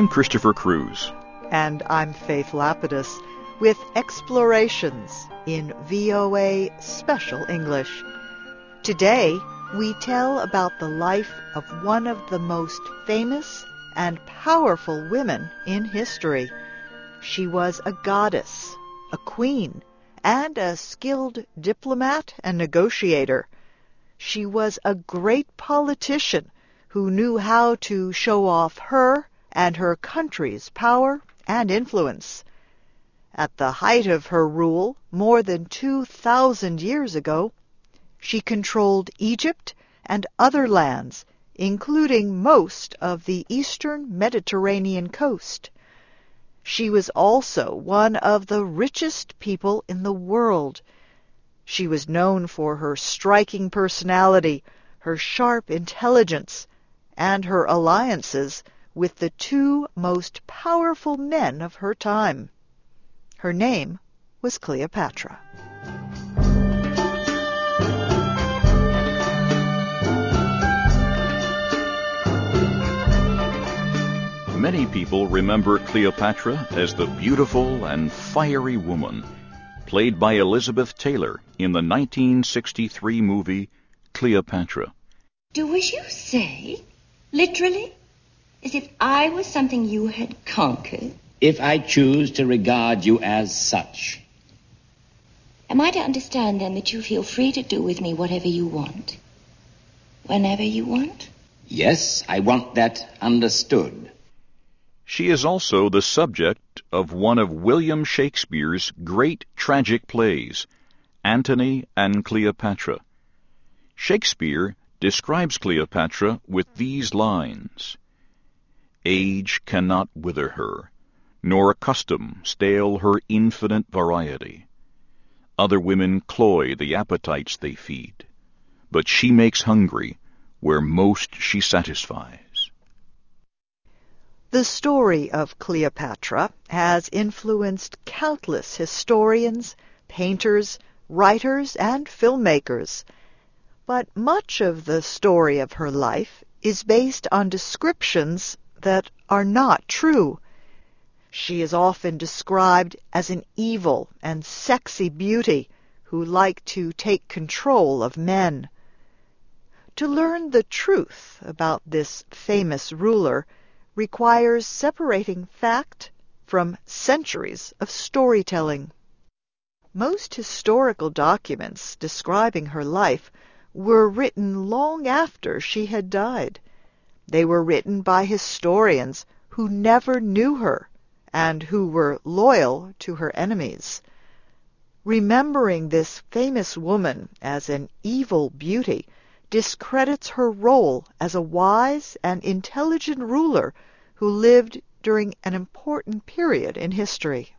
I'm Christopher Cruz. And I'm Faith Lapidus with Explorations in VOA Special English. Today, we tell about the life of one of the most famous and powerful women in history. She was a goddess, a queen, and a skilled diplomat and negotiator. She was a great politician who knew how to show off her and her country's power and influence. At the height of her rule, more than 2,000 years ago, she controlled Egypt and other lands, including most of the eastern Mediterranean coast. She was also one of the richest people in the world. She was known for her striking personality, her sharp intelligence, and her alliances with the two most powerful men of her time. Her name was Cleopatra. Many people remember Cleopatra as the beautiful and fiery woman played by Elizabeth Taylor in the 1963 movie Cleopatra. Do as you say? Literally? As if I was something you had conquered? If I choose to regard you as such. Am I to understand, then, that you feel free to do with me whatever you want? Whenever you want? Yes, I want that understood. She is also the subject of one of William Shakespeare's great tragic plays, Antony and Cleopatra. Shakespeare describes Cleopatra with these lines: "Age cannot wither her, nor custom stale her infinite variety. Other women cloy the appetites they feed, but she makes hungry where most she satisfies." The story of Cleopatra has influenced countless historians, painters, writers, and filmmakers. But much of the story of her life is based on descriptions that are not true. She is often described as an evil and sexy beauty who liked to take control of men. To learn the truth about this famous ruler requires separating fact from centuries of storytelling. Most historical documents describing her life were written long after she had died. They were written by historians who never knew her and who were loyal to her enemies. Remembering this famous woman as an evil beauty discredits her role as a wise and intelligent ruler who lived during an important period in history.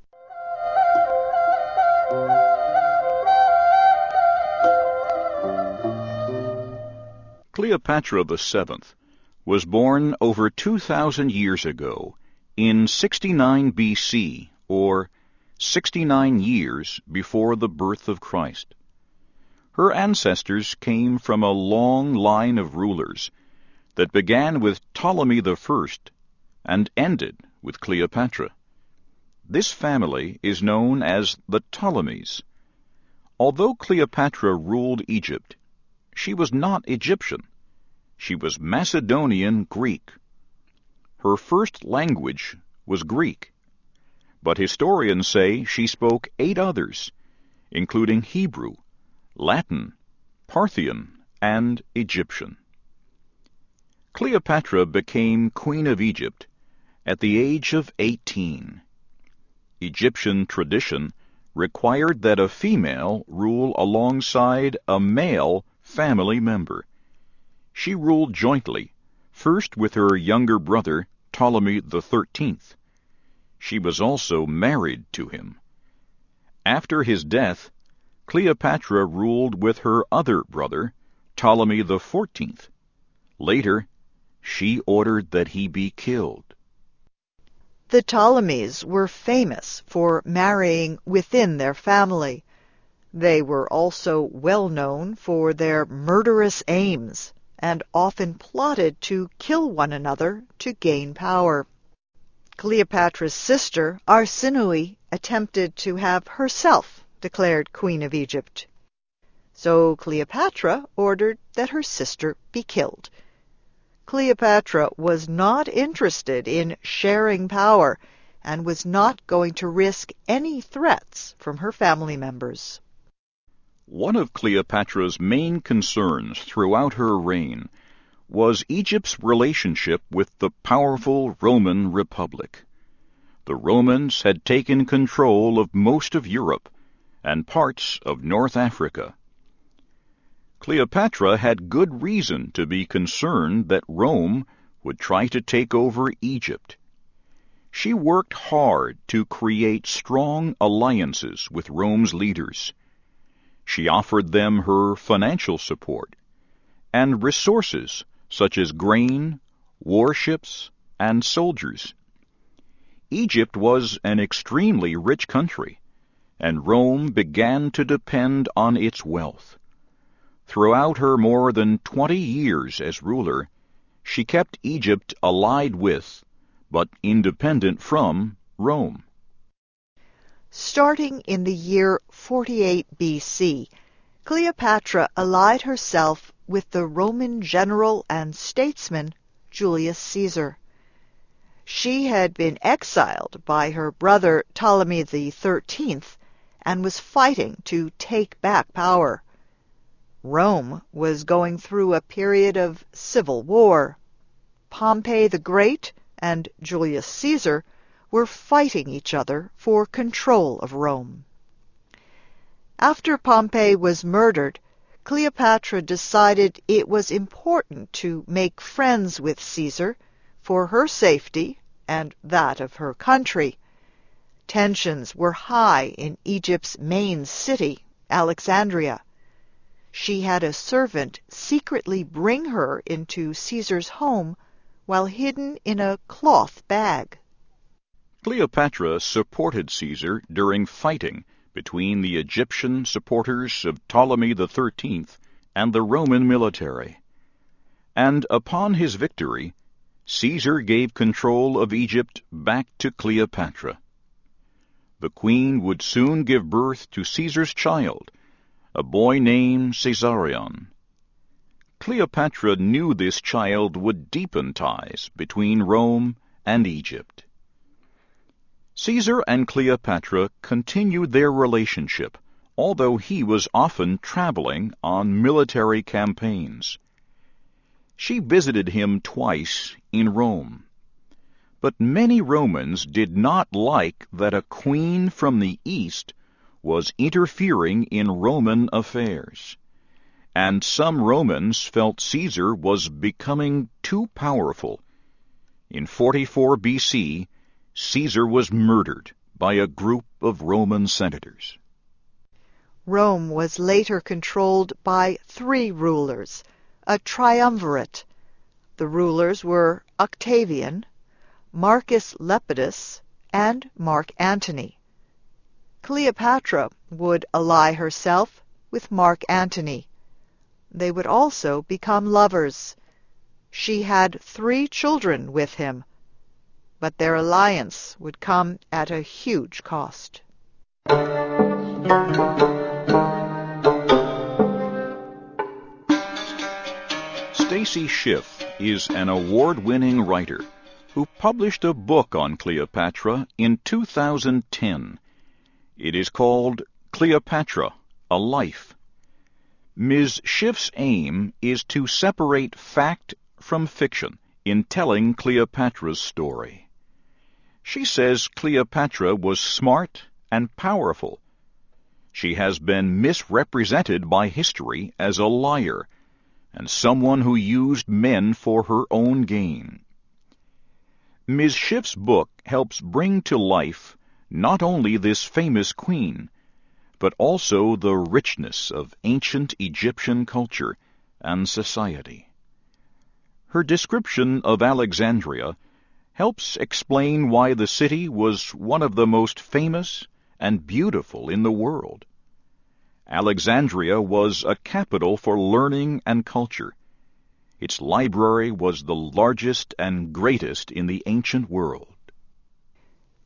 Cleopatra VII was born over 2,000 years ago in 69 BC, or 69 years before the birth of Christ. Her ancestors came from a long line of rulers that began with Ptolemy I and ended with Cleopatra. This family is known as the Ptolemies. Although Cleopatra ruled Egypt, she was not Egyptian. She was Macedonian Greek. Her first language was Greek, but historians say she spoke 8 others, including Hebrew, Latin, Parthian, and Egyptian. Cleopatra became Queen of Egypt at the age of 18. Egyptian tradition required that a female rule alongside a male family member. She ruled jointly, first with her younger brother, Ptolemy XIII. She was also married to him. After his death, Cleopatra ruled with her other brother, Ptolemy XIV. Later, she ordered that he be killed. The Ptolemies were famous for marrying within their family. They were also well known for their murderous aims and often plotted to kill one another to gain power. Cleopatra's sister, Arsinoe, attempted to have herself declared Queen of Egypt. So Cleopatra ordered that her sister be killed. Cleopatra was not interested in sharing power and was not going to risk any threats from her family members. One of Cleopatra's main concerns throughout her reign was Egypt's relationship with the powerful Roman Republic. The Romans had taken control of most of Europe and parts of North Africa. Cleopatra had good reason to be concerned that Rome would try to take over Egypt. She worked hard to create strong alliances with Rome's leaders. She offered them her financial support and resources such as grain, warships, and soldiers. Egypt was an extremely rich country, and Rome began to depend on its wealth. Throughout her more than 20 years as ruler, she kept Egypt allied with, but independent from, Rome. Starting in the year 48 BC, Cleopatra allied herself with the Roman general and statesman Julius Caesar. She had been exiled by her brother Ptolemy XIII and was fighting to take back power. Rome was going through a period of civil war. Pompey the Great and Julius Caesar were fighting each other for control of Rome. After Pompey was murdered, Cleopatra decided it was important to make friends with Caesar for her safety and that of her country. Tensions were high in Egypt's main city, Alexandria. She had a servant secretly bring her into Caesar's home while hidden in a cloth bag. Cleopatra supported Caesar during fighting between the Egyptian supporters of Ptolemy XIII and the Roman military. And upon his victory, Caesar gave control of Egypt back to Cleopatra. The queen would soon give birth to Caesar's child, a boy named Caesarion. Cleopatra knew this child would deepen ties between Rome and Egypt. Caesar and Cleopatra continued their relationship, although he was often traveling on military campaigns. She visited him twice in Rome. But many Romans did not like that a queen from the East was interfering in Roman affairs, and some Romans felt Caesar was becoming too powerful. In 44 BC, Caesar was murdered by a group of Roman senators. Rome was later controlled by 3 rulers, a triumvirate. The rulers were Octavian, Marcus Lepidus, and Mark Antony. Cleopatra would ally herself with Mark Antony. They would also become lovers. She had 3 children with him, but their alliance would come at a huge cost. Stacy Schiff is an award-winning writer who published a book on Cleopatra in 2010. It is called Cleopatra, A Life. Ms. Schiff's aim is to separate fact from fiction in telling Cleopatra's story. She says Cleopatra was smart and powerful. She has been misrepresented by history as a liar and someone who used men for her own gain. Ms. Schiff's book helps bring to life not only this famous queen, but also the richness of ancient Egyptian culture and society. Her description of Alexandria helps explain why the city was one of the most famous and beautiful in the world. Alexandria was a capital for learning and culture. Its library was the largest and greatest in the ancient world.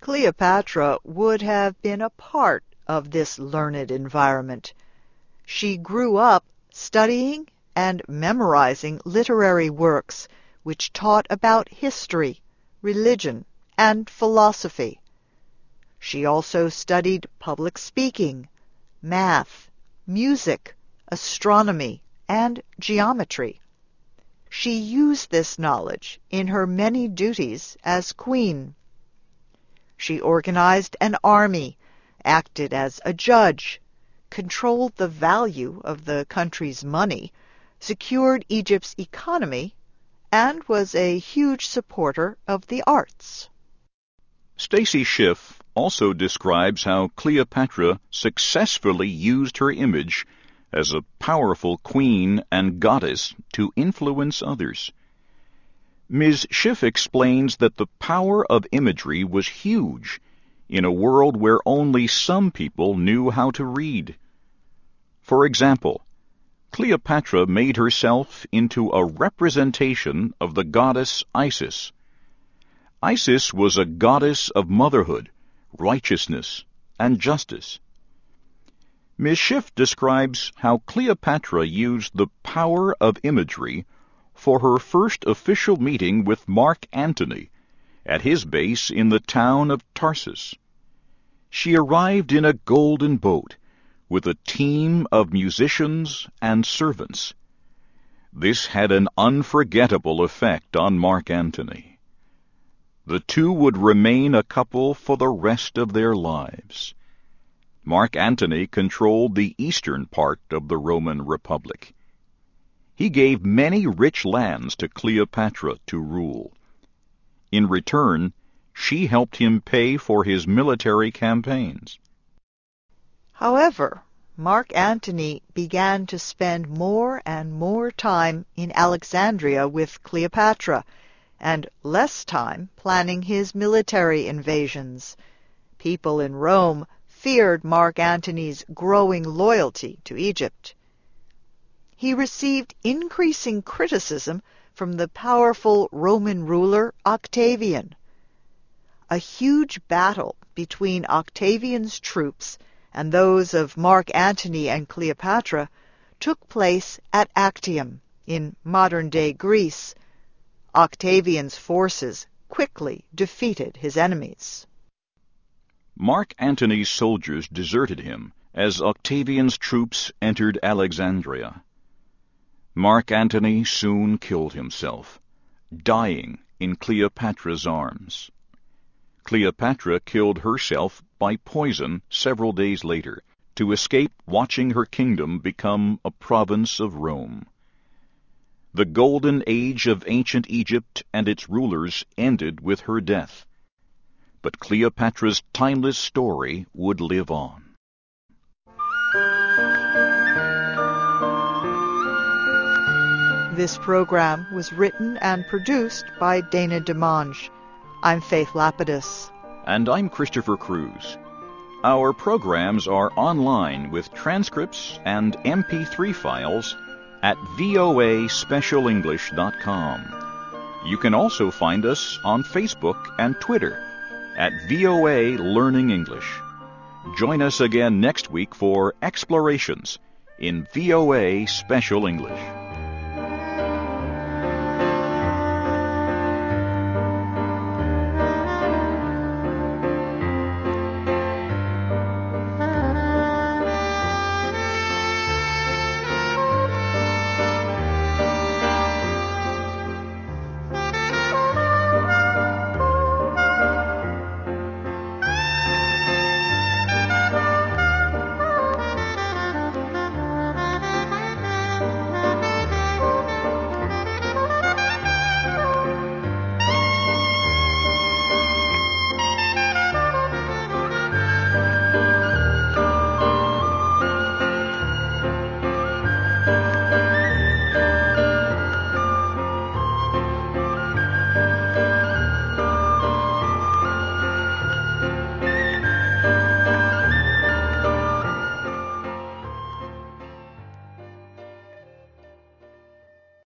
Cleopatra would have been a part of this learned environment. She grew up studying and memorizing literary works which taught about history, religion, and philosophy. She also studied public speaking, math, music, astronomy, and geometry. She used this knowledge in her many duties as queen. She organized an army, acted as a judge, controlled the value of the country's money, secured Egypt's economy, and was a huge supporter of the arts. Stacy Schiff also describes how Cleopatra successfully used her image as a powerful queen and goddess to influence others. Ms. Schiff explains that the power of imagery was huge in a world where only some people knew how to read. For example, Cleopatra made herself into a representation of the goddess Isis. Isis was a goddess of motherhood, righteousness, and justice. Ms. Schiff describes how Cleopatra used the power of imagery for her first official meeting with Mark Antony at his base in the town of Tarsus. She arrived in a golden boat with a team of musicians and servants. This had an unforgettable effect on Mark Antony. The two would remain a couple for the rest of their lives. Mark Antony controlled the eastern part of the Roman Republic. He gave many rich lands to Cleopatra to rule. In return, she helped him pay for his military campaigns. However, Mark Antony began to spend more and more time in Alexandria with Cleopatra, and less time planning his military invasions. People in Rome feared Mark Antony's growing loyalty to Egypt. He received increasing criticism from the powerful Roman ruler Octavian. A huge battle between Octavian's troops and those of Mark Antony and Cleopatra took place at Actium in modern-day Greece. Octavian's forces quickly defeated his enemies. Mark Antony's soldiers deserted him as Octavian's troops entered Alexandria. Mark Antony soon killed himself, dying in Cleopatra's arms. Cleopatra killed herself by poison several days later to escape watching her kingdom become a province of Rome. The golden age of ancient Egypt and its rulers ended with her death. But Cleopatra's timeless story would live on. This program was written and produced by Dana DeMange. I'm Faith Lapidus. And I'm Christopher Cruz. Our programs are online with transcripts and MP3 files at voaspecialenglish.com. You can also find us on Facebook and Twitter at VOA Learning English. Join us again next week for Explorations in VOA Special English.